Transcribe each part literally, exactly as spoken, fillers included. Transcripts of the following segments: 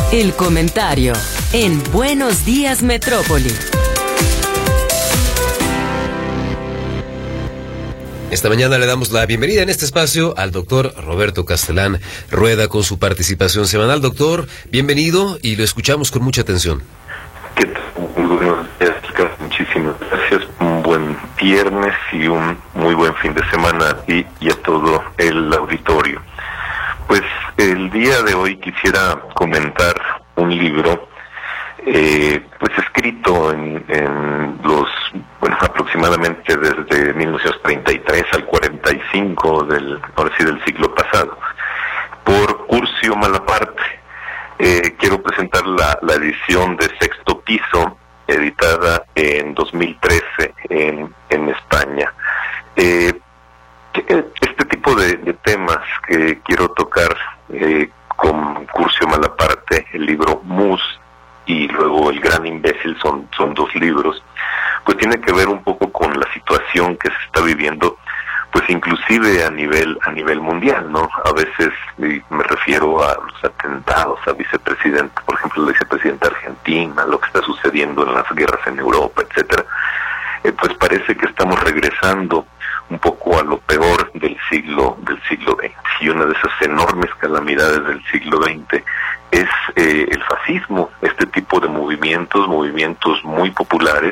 El comentario en Buenos Días Metrópoli. Esta mañana le damos la bienvenida en este espacio al doctor Roberto Castellán Rueda con su participación semanal. Doctor, bienvenido y lo escuchamos con mucha atención. ¿Qué tal? Muy buenos días, muchísimas gracias. Un buen viernes y un muy buen fin de semana a ti y a todo el auditorio. Pues el día de hoy quisiera comentar un libro eh, pues escrito en, en los, bueno, aproximadamente desde mil novecientos treinta y tres al cuarenta y cinco del, ahora sí, del siglo pasado, por Curcio Malaparte. Eh, quiero presentar la, la edición de Sexto Piso, editada en dos mil trece en, en España. Eh, este tipo de, de temas que quiero tocar eh, con Curcio Malaparte, el libro Mus y luego El Gran Imbécil, son, son dos libros, pues tiene que ver un poco con la situación que se está viviendo, pues inclusive a nivel a nivel mundial, ¿no? A veces me refiero a los atentados a vicepresidente, por ejemplo, la vicepresidenta argentina, lo que está sucediendo en las guerras en Europa, etcétera. Eh, pues parece que estamos regresando un poco a lo peor del siglo del siglo veinte, y una de esas enormes calamidades del siglo veinte es eh, el fascismo, este tipo de movimientos, movimientos muy populares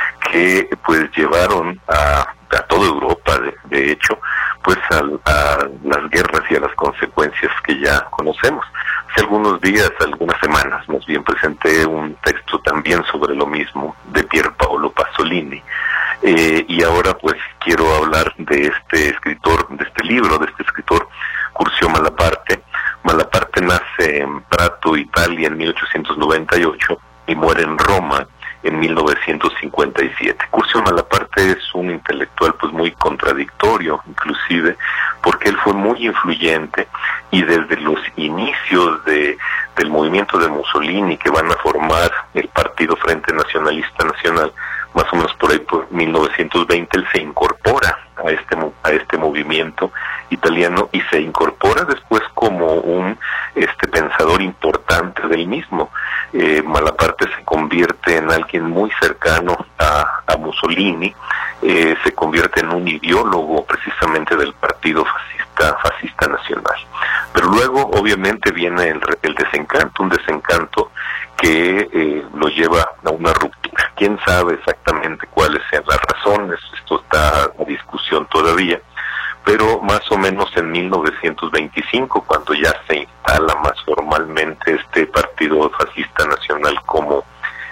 que pues llevaron a, a toda Europa, de, de hecho, pues a, a las guerras y a las consecuencias que ya conocemos. Hace algunos días, algunas semanas, más bien, presenté un texto también sobre lo mismo de Pier Paolo Pasolini, eh, y ahora pues quiero hablar de este escritor, de este libro, de este escritor Curcio Malaparte. Malaparte nace en Prato, Italia, en mil ochocientos noventa y ocho y muere en Roma en mil novecientos cincuenta y siete. Curcio Malaparte es un intelectual pues muy contradictorio, inclusive, porque él fue muy influyente y desde los inicios de del movimiento de Mussolini, que van a formar el Partido Frente Nacionalista Nacional, más o menos por ahí por mil novecientos veinte, él se incorpora a este a este movimiento italiano y se incorpora después como un este pensador importante del mismo. Eh, Malaparte se convierte en alguien muy cercano a, a Mussolini, eh, se convierte en un ideólogo precisamente del Partido Fascista Fascista Nacional. Pero luego obviamente viene el, el desencanto, un desencanto que eh, lo lleva a una ruptura. ¿Quién sabe exactamente cuáles sean las razones? Esto está a discusión todavía, pero más o menos en mil novecientos veinticinco, cuando ya se instala más formalmente este Partido Fascista Nacional como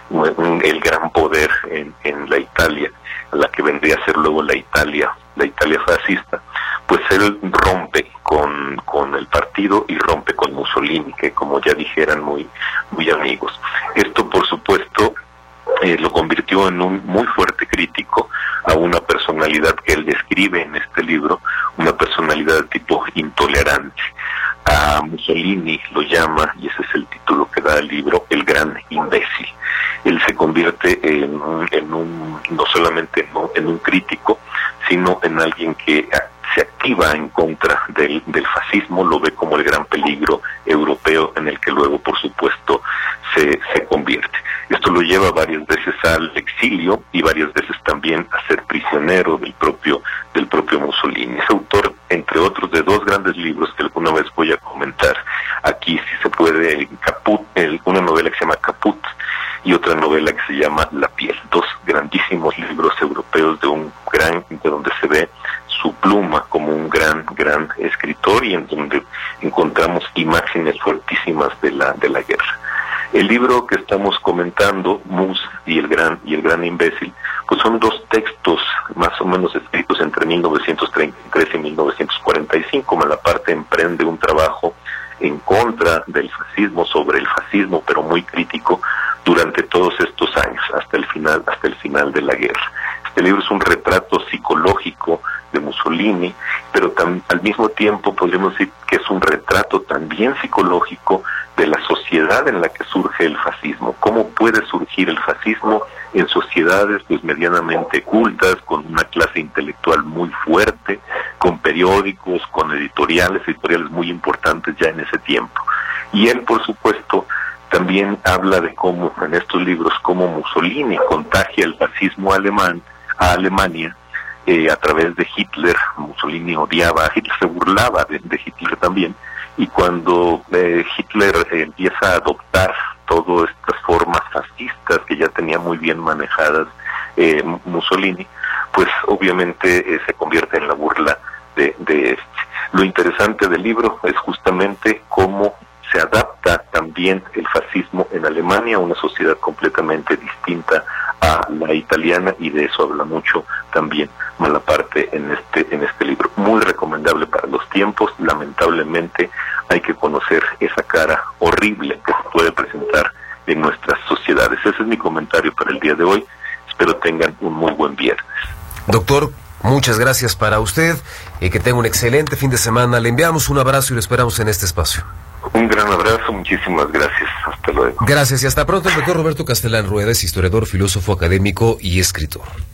un, el gran poder en, en la Italia, la que vendría a ser luego la Italia, la Italia fascista, pues él rompe con, con el partido y rompe con Mussolini, que como ya dije eran muy, muy amigos. Esto por supuesto eh, lo convirtió en un muy fuerte crítico a una personalidad que él describe en este libro, una personalidad de tipo intolerante. A Mussolini lo llama, y ese es el título que da el libro, El Gran Imbécil. Él se convierte en un, en un no solamente en, en un crítico, sino en alguien que se activa en contra del, del fascismo, lo ve como el gran peligro europeo en el que luego, por supuesto, se, se convierte. Esto lo lleva varias veces al exilio y varias veces también a ser prisionero del propio, del propio Mussolini. Es autor, entre otros, de dos grandes libros que alguna vez voy a comentar aquí, si se puede, el Caput, el, una novela que se llama Caput y otra novela que se llama La Piel. Dos grandísimos libros europeos de un gran, de donde se ve su pluma como un gran, gran escritor y en donde encontramos imágenes fuertísimas de la, de la guerra. El libro que estamos comentando, Mus y el gran y el gran imbécil, pues son dos textos más o menos escritos entre mil novecientos treinta y tres y mil novecientos cuarenta y cinco. Malaparte emprende un trabajo en contra del fascismo, sobre el fascismo, pero muy crítico durante todos estos años, hasta el final, hasta el final de la guerra. Este libro es un retrato psicológico de Mussolini, pero tam, al mismo tiempo podríamos decir que es un retrato también psicológico de la sociedad en la que surge el fascismo. ¿Cómo puede surgir el fascismo en sociedades pues medianamente cultas, con una clase intelectual muy fuerte, con periódicos, con editoriales, editoriales muy importantes ya en ese tiempo? Y él, por supuesto, También habla de cómo, en estos libros, cómo Mussolini contagia el fascismo alemán a Alemania eh, a través de Hitler. Mussolini odiaba a Hitler, se burlaba de, de Hitler también, y cuando eh, Hitler eh, empieza a adoptar todas estas formas fascistas que ya tenía muy bien manejadas eh, Mussolini, pues obviamente eh, se convierte en la burla de, de este. Lo interesante del libro es justamente cómo se adapta también el fascismo en Alemania, una sociedad completamente distinta a la italiana, y de eso habla mucho también Malaparte en este en este libro. Muy recomendable para los tiempos. Lamentablemente hay que conocer esa cara horrible que se puede presentar en nuestras sociedades. Ese es mi comentario para el día de hoy. Espero tengan un muy buen viernes. Doctor, muchas gracias para usted y que tenga un excelente fin de semana. Le enviamos un abrazo y lo esperamos en este espacio. Un gran abrazo, muchísimas gracias. Hasta luego. Gracias y hasta pronto. El doctor Roberto Castelán Rueda es historiador, filósofo académico y escritor.